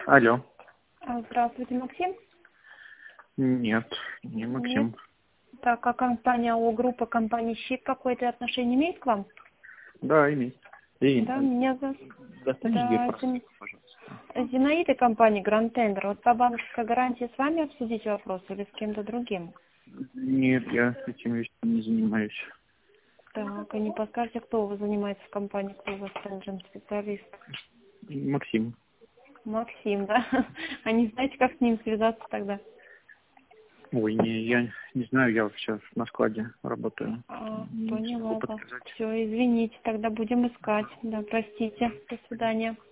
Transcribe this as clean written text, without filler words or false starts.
Алло. Здравствуйте, Максим. Нет, не Максим. Нет. Так, а компания ООО группа компании «Щит» какое-то отношение имеет к вам? Да, имеет. И Да, меня зовут достанешь просто, пожалуйста. Зинаида, компания Grand Tender. Вот по банковской гарантии с вами обсудить вопрос или с кем-то другим? Нет, я этим вещами не занимаюсь. Так, а не подскажете, кто у вас занимается в компании, кто у вас специалист? Максим. Максим, да? А не знаете, как с ним связаться тогда? Ой, я не знаю, я сейчас на складе работаю. Не Поняла смогу вас. подсказать. Все, извините, тогда будем искать. Да, простите. До свидания.